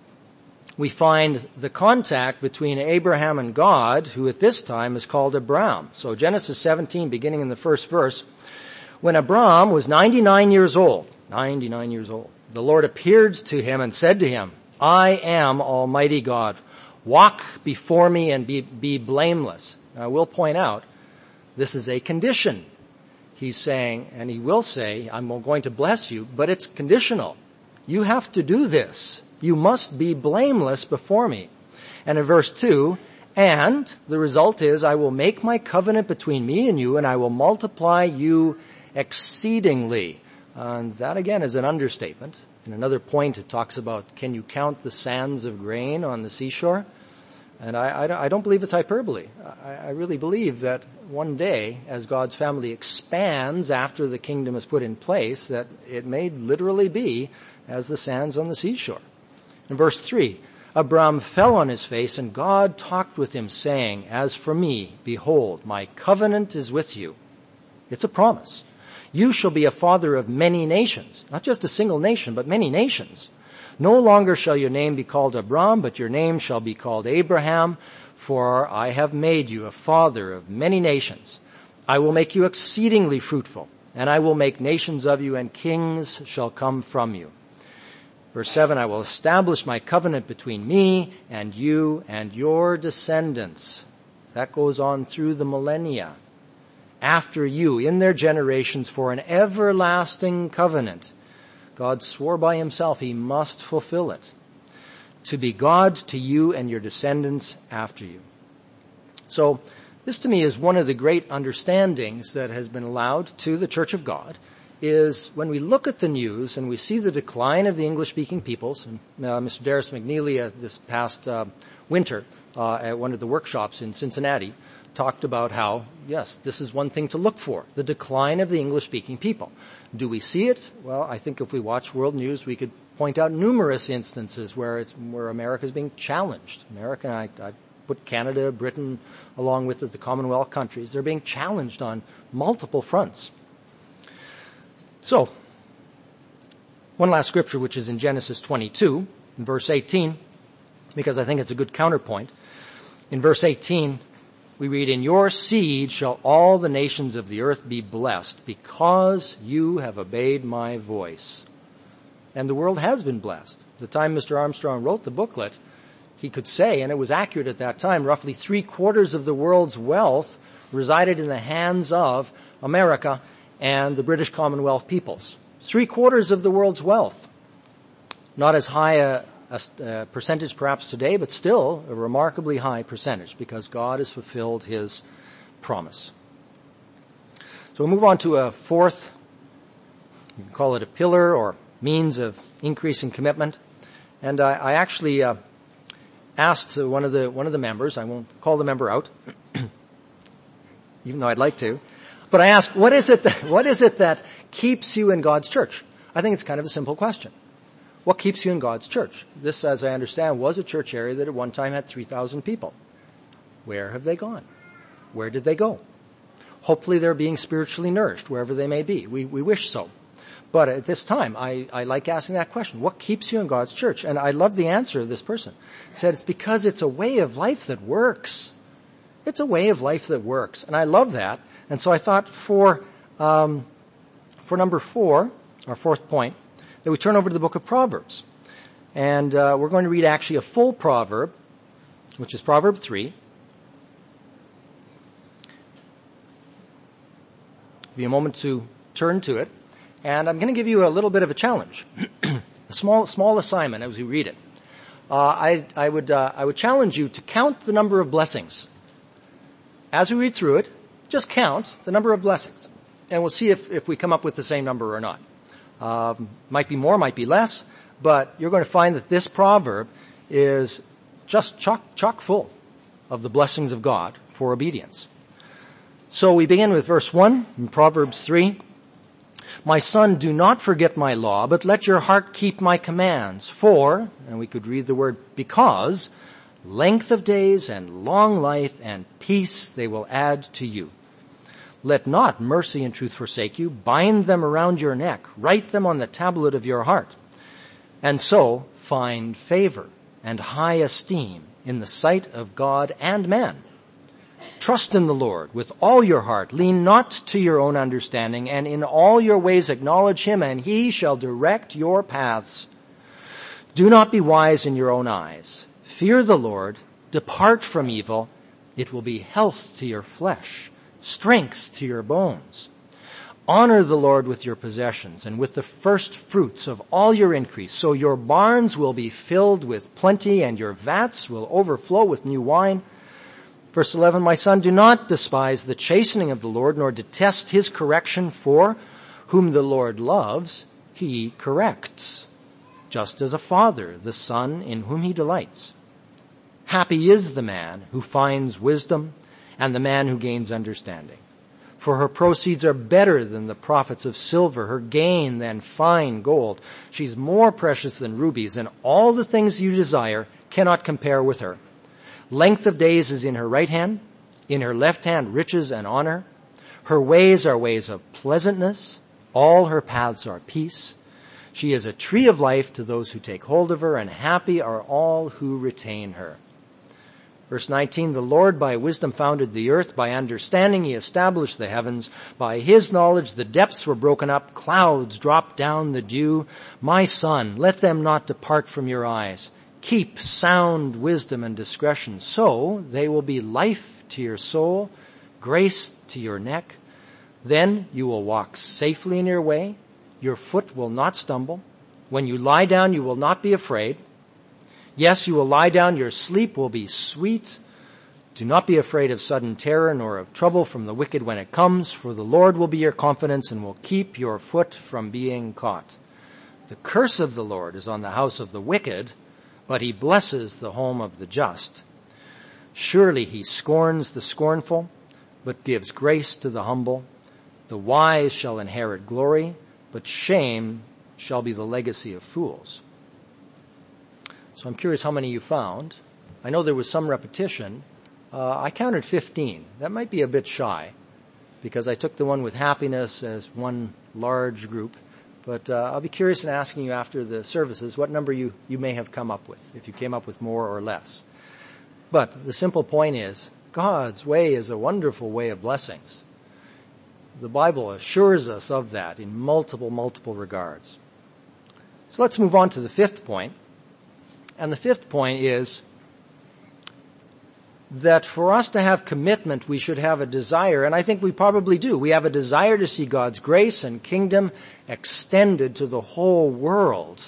we find the contact between Abraham and God, who at this time is called Abram. So Genesis seventeen, beginning in the first verse, when Abram was ninety-nine years old, ninety-nine years old, the Lord appeared to him and said to him, I am Almighty God. Walk before me and be, be blameless. Now, I will point out, this is a condition. He's saying, and he will say, I'm going to bless you, but it's conditional. You have to do this. You must be blameless before me. And in verse two, and the result is, I will make my covenant between me and you, and I will multiply you exceedingly. And that again is an understatement. In another point, it talks about, can you count the sands of grain on the seashore? And I, I, I don't believe it's hyperbole. I, I really believe that one day, as God's family expands after the kingdom is put in place, that it may literally be as the sands on the seashore. In verse three, Abram fell on his face, and God talked with him, saying, as for me, behold, my covenant is with you. It's a promise. You shall be a father of many nations, not just a single nation, but many nations. No longer shall your name be called Abram, but your name shall be called Abraham, for I have made you a father of many nations. I will make you exceedingly fruitful, and I will make nations of you, and kings shall come from you. Verse seven, I will establish my covenant between me and you and your descendants. That goes on through the millennia. After you, in their generations, for an everlasting covenant. God swore by himself he must fulfill it. To be God to you and your descendants after you. So, this to me is one of the great understandings that has been allowed to the Church of God, is when we look at the news and we see the decline of the English-speaking peoples, and uh, Mister Darius McNeely uh, this past uh, winter uh, at one of the workshops in Cincinnati talked about how, yes, this is one thing to look for, the decline of the English-speaking people. Do we see it? Well, I think if we watch world news, we could point out numerous instances where it's where America is being challenged. America, I, I put Canada, Britain, along with it, the Commonwealth countries. They're being challenged on multiple fronts. So, one last scripture, which is in Genesis twenty-two, in verse eighteen, because I think it's a good counterpoint. In verse eighteen, we read, in your seed shall all the nations of the earth be blessed, because you have obeyed my voice. And the world has been blessed. The time Mister Armstrong wrote the booklet, he could say, and it was accurate at that time, roughly three quarters of the world's wealth resided in the hands of America and the British Commonwealth peoples. Three quarters of the world's wealth. Not as high a, a, a percentage perhaps today, but still a remarkably high percentage, because God has fulfilled his promise. So we'll move on to a fourth, you can call it a pillar or means of increasing commitment. And I, I actually uh, asked one of the one of the members, I won't call the member out, even though I'd like to, but I asked, what is it that, what is it that keeps you in God's church? I think it's kind of a simple question. What keeps you in God's church? This, as I understand, was a church area that at one time had three thousand people. Where have they gone? Where did they go? Hopefully they're being spiritually nourished wherever they may be. We, we wish so. But at this time, I, I like asking that question. What keeps you in God's church? And I love the answer of this person. He said, it's because it's a way of life that works. It's a way of life that works. And I love that. And so I thought for, um, for number four, our fourth point, that we turn over to the book of Proverbs. And, uh, we're going to read actually a full proverb, which is Proverb three. Be a moment to turn to it. And I'm going to give you a little bit of a challenge, a small, small assignment as we read it. Uh, I, I would, uh, I would challenge you to count the number of blessings. As we read through it, just count the number of blessings. And we'll see if, if we come up with the same number or not. Um, might be more, might be less, but you're going to find that this proverb is just chock, chock full of the blessings of God for obedience. So we begin with verse one in Proverbs three. My son, do not forget my law, but let your heart keep my commands. For, and we could read the word because, length of days and long life and peace they will add to you. Let not mercy and truth forsake you. Bind them around your neck. Write them on the tablet of your heart. And so find favor and high esteem in the sight of God and man. Trust in the Lord with all your heart. Lean not to your own understanding, and in all your ways acknowledge him, and he shall direct your paths. Do not be wise in your own eyes. Fear the Lord. Depart from evil. It will be health to your flesh, strength to your bones. Honor the Lord with your possessions and with the first fruits of all your increase, so your barns will be filled with plenty and your vats will overflow with new wine. Verse eleven, my son, do not despise the chastening of the Lord, nor detest his correction, for whom the Lord loves, he corrects, just as a father the son in whom he delights. Happy is the man who finds wisdom and the man who gains understanding. For her proceeds are better than the profits of silver, her gain than fine gold. She's more precious than rubies, and all the things you desire cannot compare with her. Length of days is in her right hand, in her left hand riches and honor. Her ways are ways of pleasantness, all her paths are peace. She is a tree of life to those who take hold of her, and happy are all who retain her. Verse nineteen, the Lord by wisdom founded the earth, by understanding he established the heavens. By his knowledge the depths were broken up, clouds dropped down the dew. My son, let them not depart from your eyes. Keep sound wisdom and discretion, so they will be life to your soul, grace to your neck. Then you will walk safely in your way. Your foot will not stumble. When you lie down, you will not be afraid. Yes, you will lie down, your sleep will be sweet. Do not be afraid of sudden terror, nor of trouble from the wicked when it comes, for the Lord will be your confidence and will keep your foot from being caught. The curse of the Lord is on the house of the wicked, but he blesses the home of the just. Surely he scorns the scornful, but gives grace to the humble. The wise shall inherit glory, but shame shall be the legacy of fools. So I'm curious how many you found. I know there was some repetition. Uh, I counted fifteen. That might be a bit shy because I took the one with happiness as one large group. But uh, I'll be curious in asking you after the services what number you, you may have come up with, if you came up with more or less. But the simple point is, God's way is a wonderful way of blessings. The Bible assures us of that in multiple, multiple regards. So let's move on to the fifth point. And the fifth point is that for us to have commitment, we should have a desire, and I think we probably do. We have a desire to see God's grace and kingdom extended to the whole world.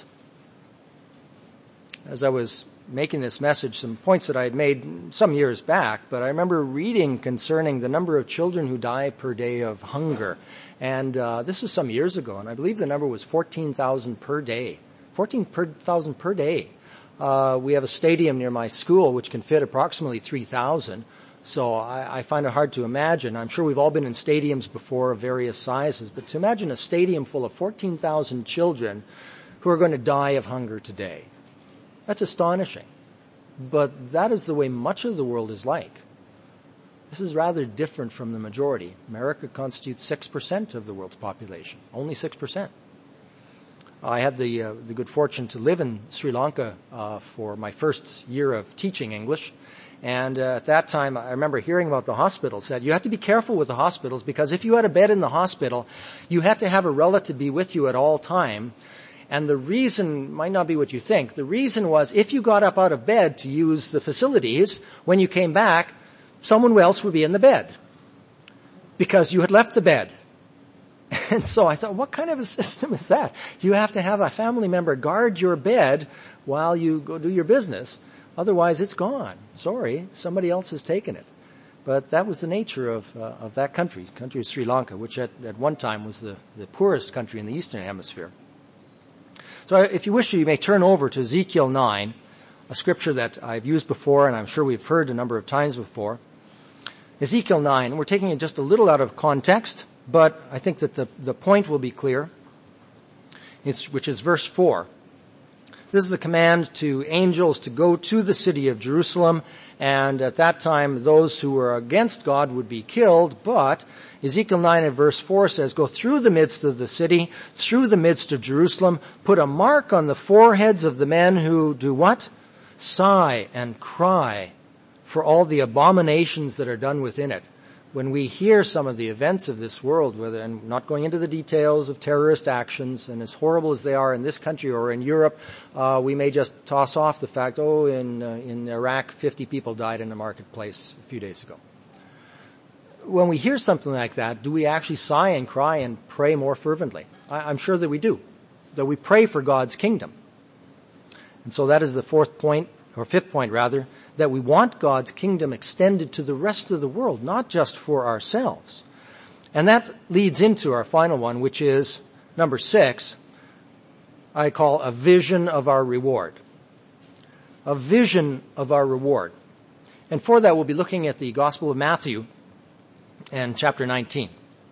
As I was making this message, some points that I had made some years back, but I remember reading concerning the number of children who die per day of hunger. And uh, this was some years ago, and I believe the number was fourteen thousand per day. fourteen thousand per day. Uh, we have a stadium near my school which can fit approximately three thousand. So I, I find it hard to imagine. I'm sure we've all been in stadiums before of various sizes, but to imagine a stadium full of fourteen thousand children who are going to die of hunger today. That's astonishing. But that is the way much of the world is like. This is rather different from the majority. America constitutes six percent of the world's population. Only six percent. I had the uh, the good fortune to live in Sri Lanka uh, for my first year of teaching English. And uh, at that time, I remember hearing about the hospitals, that you have to be careful with the hospitals because if you had a bed in the hospital, you had to have a relative be with you at all time. And the reason might not be what you think. The reason was if you got up out of bed to use the facilities, when you came back, someone else would be in the bed because you had left the bed. And so I thought, what kind of a system is that? You have to have a family member guard your bed while you go do your business. Otherwise, it's gone. Sorry, somebody else has taken it. But that was the nature of uh, of that country, country of Sri Lanka, which at, at one time was the, the poorest country in the Eastern Hemisphere. So if you wish, you may turn over to Ezekiel nine, a scripture that I've used before and I'm sure we've heard a number of times before. Ezekiel nine, we're taking it just a little out of context, but I think that the, the point will be clear, it's, which is verse four. This is a command to angels to go to the city of Jerusalem, and at that time those who were against God would be killed, but Ezekiel nine and verse four says, go through the midst of the city, through the midst of Jerusalem, put a mark on the foreheads of the men who do what? Sigh and cry for all the abominations that are done within it. when we hear some of the events of this world, whether, and not going into the details of terrorist actions, and as horrible as they are in this country or in Europe, uh, we may just toss off the fact, oh, in, uh, in Iraq, fifty people died in a marketplace a few days ago. When we hear something like that, do we actually sigh and cry and pray more fervently? I, I'm sure that we do, that we pray for God's kingdom. And so that is the fourth point, or fifth point rather, that we want God's kingdom extended to the rest of the world, not just for ourselves. And that leads into our final one, which is number six, I call a vision of our reward. A vision of our reward. And for that, we'll be looking at the Gospel of Matthew and chapter nineteen.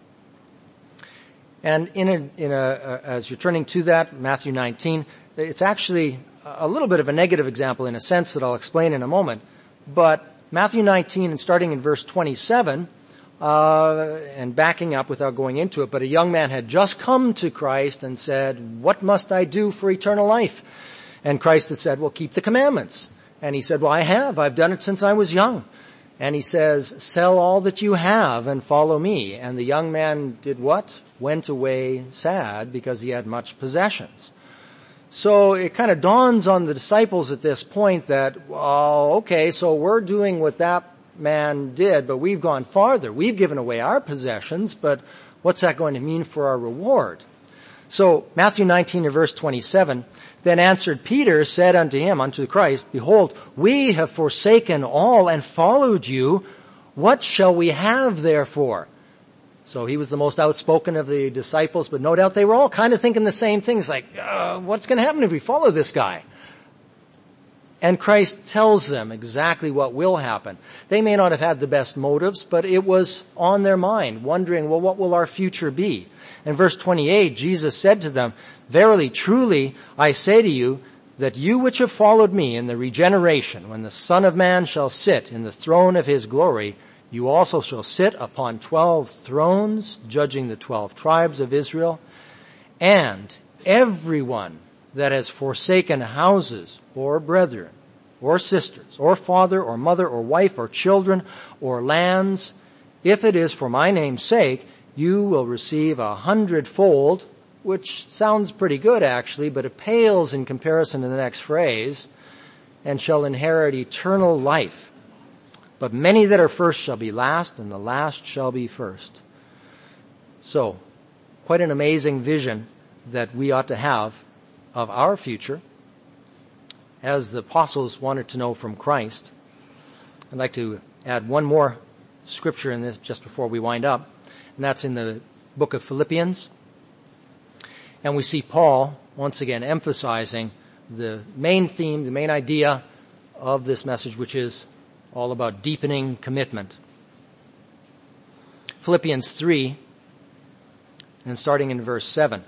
And in a, in a, uh, as you're turning to that, Matthew nineteen, it's actually a little bit of a negative example in a sense that I'll explain in a moment. But Matthew nineteen, and starting in verse twenty-seven, uh, and backing up without going into it, but a young man had just come to Christ and said, what must I do for eternal life? And Christ had said, well, keep the commandments. And he said, well, I have. I've done it since I was young. And he says, sell all that you have and follow me. And the young man did what? Went away sad because he had much possessions. So it kind of dawns on the disciples at this point that, well, okay, so we're doing what that man did, but we've gone farther. We've given away our possessions, but what's that going to mean for our reward? So Matthew nineteen and verse twenty-seven, then answered Peter, said unto him, unto Christ, behold, we have forsaken all and followed you. What shall we have therefore? So he was the most outspoken of the disciples, but no doubt they were all kind of thinking the same things, like, uh, what's going to happen if we follow this guy? And Christ tells them exactly what will happen. They may not have had the best motives, but it was on their mind, wondering, well, what will our future be? In verse twenty-eight, Jesus said to them, verily, truly, I say to you, that you which have followed me in the regeneration, when the Son of Man shall sit in the throne of his glory, you also shall sit upon twelve thrones, judging the twelve tribes of Israel. And everyone that has forsaken houses, or brethren, or sisters, or father, or mother, or wife, or children, or lands, if it is for my name's sake, you will receive a hundredfold, which sounds pretty good actually, but it pales in comparison to the next phrase, and shall inherit eternal life. But many that are first shall be last, and the last shall be first. So, quite an amazing vision that we ought to have of our future, as the apostles wanted to know from Christ. I'd like to add one more scripture in this just before we wind up, and that's in the book of Philippians. And we see Paul, once again, emphasizing the main theme, the main idea of this message, which is all about deepening commitment. Philippians three, and starting in verse seven.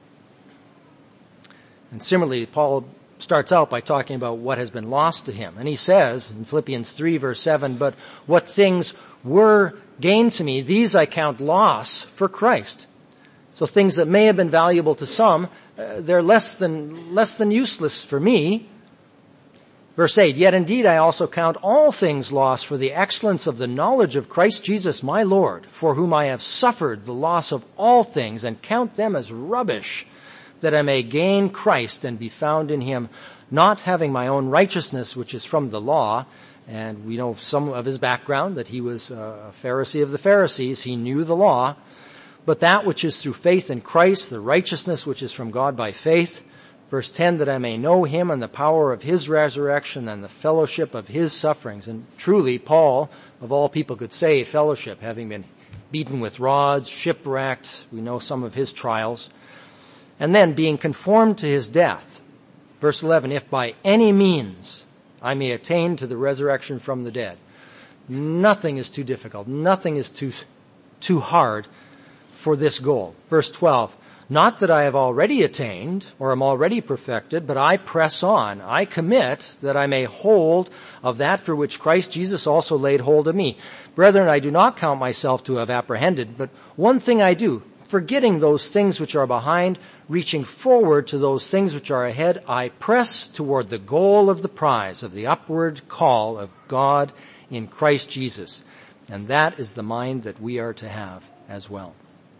And similarly, Paul starts out by talking about what has been lost to him. And he says in Philippians three, verse seven, but what things were gained to me, these I count loss for Christ. So things that may have been valuable to some, uh, they're less than, less than useless for me. Verse eight, yet indeed I also count all things lost for the excellence of the knowledge of Christ Jesus my Lord, for whom I have suffered the loss of all things, and count them as rubbish, that I may gain Christ and be found in him, not having my own righteousness, which is from the law. And we know some of his background, that he was a Pharisee of the Pharisees. He knew the law. But that which is through faith in Christ, the righteousness which is from God by faith. Verse ten, that I may know him and the power of his resurrection and the fellowship of his sufferings. And truly, Paul, of all people, could say fellowship, having been beaten with rods, shipwrecked. We know some of his trials. And then being conformed to his death. Verse eleven, if by any means I may attain to the resurrection from the dead. Nothing is too difficult. Nothing is too, too hard for this goal. Verse twelve, not that I have already attained or am already perfected, but I press on. I commit that I may hold of that for which Christ Jesus also laid hold of me. Brethren, I do not count myself to have apprehended, but one thing I do, forgetting those things which are behind, reaching forward to those things which are ahead, I press toward the goal of the prize of the upward call of God in Christ Jesus. And that is the mind that we are to have as well.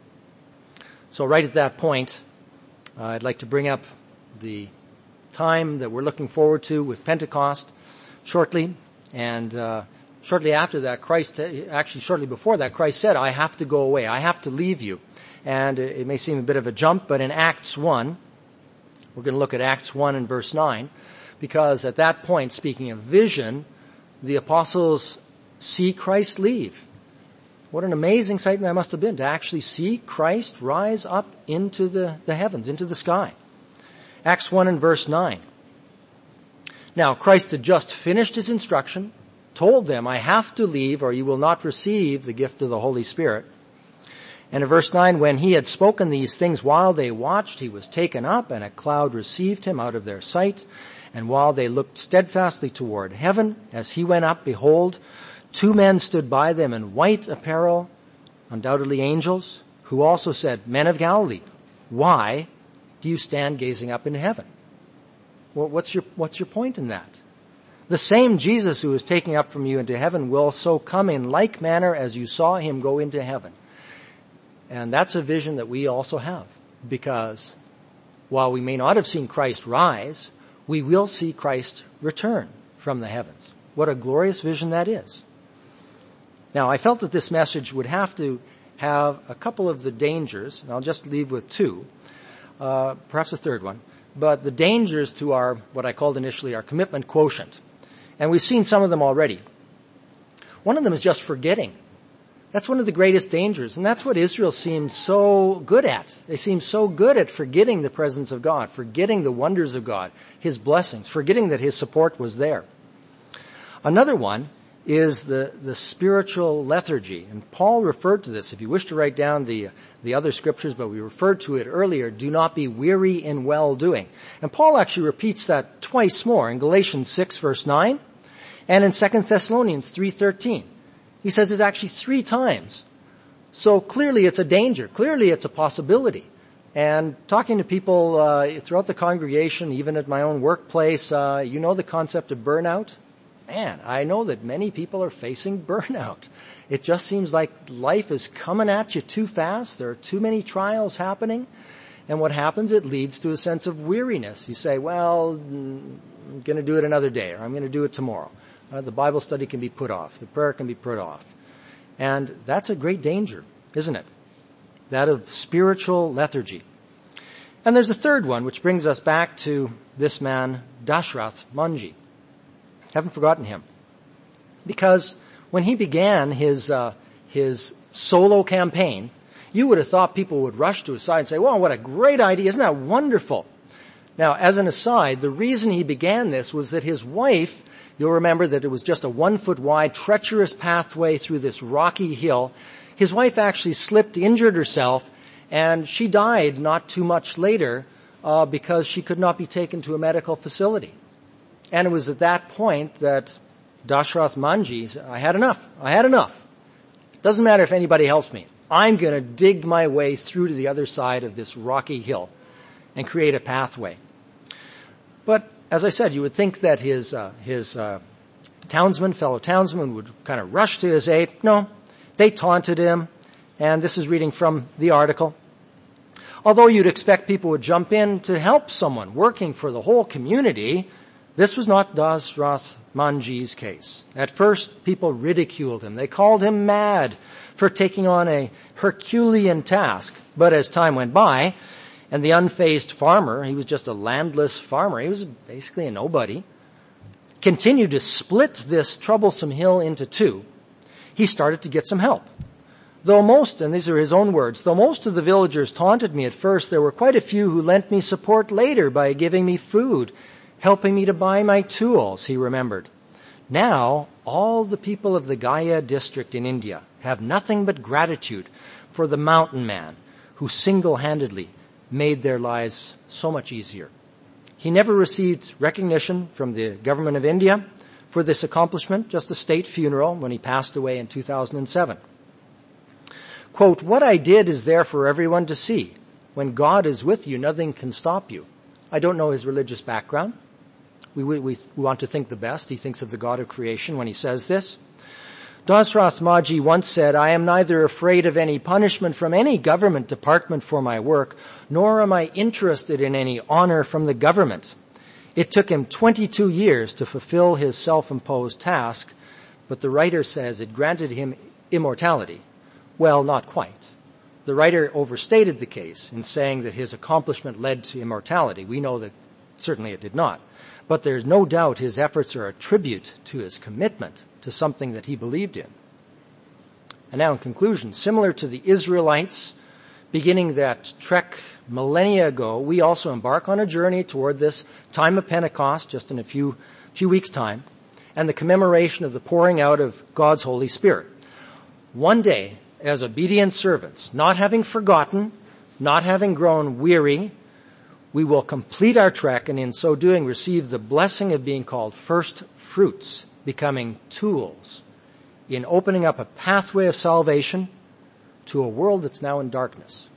So right at that point, uh, I'd like to bring up the time that we're looking forward to with Pentecost shortly. And uh, shortly after that, Christ, actually shortly before that, Christ said, I have to go away. I have to leave you. And it may seem a bit of a jump, but in Acts one, we're going to look at Acts one and verse nine, because at that point, speaking of vision, the apostles see Christ leave. What an amazing sight that must have been, to actually see Christ rise up into the, the heavens, into the sky. Acts one and verse nine. Now, Christ had just finished his instruction, told them, I have to leave or you will not receive the gift of the Holy Spirit. And in verse nine, when he had spoken these things while they watched, he was taken up and a cloud received him out of their sight. And while they looked steadfastly toward heaven, as he went up, behold, two men stood by them in white apparel, undoubtedly angels, who also said, Men of Galilee, why do you stand gazing up into heaven? Well, what's your, what's your point in that? The same Jesus who is taking up from you into heaven will so come in like manner as you saw him go into heaven. And that's a vision that we also have, because while we may not have seen Christ rise, we will see Christ return from the heavens. What a glorious vision that is. Now, I felt that this message would have to have a couple of the dangers, and I'll just leave with two, uh, perhaps a third one, but the dangers to our, what I called initially, our commitment quotient. And we've seen some of them already. One of them is just forgetting. That's one of the greatest dangers, and that's what Israel seems so good at. They seem so good at forgetting the presence of God, forgetting the wonders of God, his blessings, forgetting that his support was there. Another one is the, the spiritual lethargy. And Paul referred to this. If you wish to write down the, the other scriptures, but we referred to it earlier, do not be weary in well-doing. And Paul actually repeats that twice more in Galatians six verse nine and in Second Thessalonians three thirteen. He says it actually three times. So clearly it's a danger. Clearly it's a possibility. And talking to people uh, throughout the congregation, even at my own workplace, uh, you know the concept of burnout? Man, I know that many people are facing burnout. It just seems like life is coming at you too fast. There are too many trials happening. And what happens? It leads to a sense of weariness. You say, well, I'm going to do it another day, or I'm going to do it tomorrow. Uh, the Bible study can be put off. The prayer can be put off. And that's a great danger, isn't it? That of spiritual lethargy. And there's a third one, which brings us back to this man, Dashrath Manjhi. Haven't forgotten him. Because when he began his, uh, his solo campaign, you would have thought people would rush to his side and say, well, what a great idea. Isn't that wonderful? Now, as an aside, the reason he began this was that his wife, you'll remember that it was just a one foot wide, treacherous pathway through this rocky hill. His wife actually slipped, injured herself, and she died not too much later uh, because she could not be taken to a medical facility. And it was at that point that Dashrath Manjhi said, I had enough. I had enough. Doesn't matter if anybody helps me. I'm going to dig my way through to the other side of this rocky hill and create a pathway. But as I said, you would think that his uh, his uh, townsmen, fellow townsmen, would kind of rush to his aid. No, they taunted him, and this is reading from the article. Although you'd expect people would jump in to help someone working for the whole community, this was not Dashrath Manjhi's case. At first, people ridiculed him. They called him mad for taking on a Herculean task. But as time went by, and the unfazed farmer, he was just a landless farmer, he was basically a nobody, continued to split this troublesome hill into two, he started to get some help. Though most, and these are his own words, though most of the villagers taunted me at first, there were quite a few who lent me support later by giving me food, helping me to buy my tools, he remembered. Now, all the people of the Gaya district in India have nothing but gratitude for the mountain man who single-handedly made their lives so much easier. He never received recognition from the government of India for this accomplishment, just a state funeral when he passed away in two thousand seven. Quote, what I did is there for everyone to see. When God is with you, nothing can stop you. I don't know his religious background. We, we, we want to think the best. He thinks of the God of creation when he says this. Dasrath Maji once said, "I am neither afraid of any punishment from any government department for my work, nor am I interested in any honor from the government." It took him twenty-two years to fulfill his self-imposed task, but the writer says it granted him immortality. Well, not quite. The writer overstated the case in saying that his accomplishment led to immortality. We know that certainly it did not. But there's no doubt his efforts are a tribute to his commitment to something that he believed in. And now in conclusion, similar to the Israelites beginning that trek millennia ago, we also embark on a journey toward this time of Pentecost, just in a few, few weeks' time, and the commemoration of the pouring out of God's Holy Spirit. One day, as obedient servants, not having forgotten, not having grown weary, we will complete our trek and in so doing receive the blessing of being called first fruits, becoming tools in opening up a pathway of salvation to a world that's now in darkness.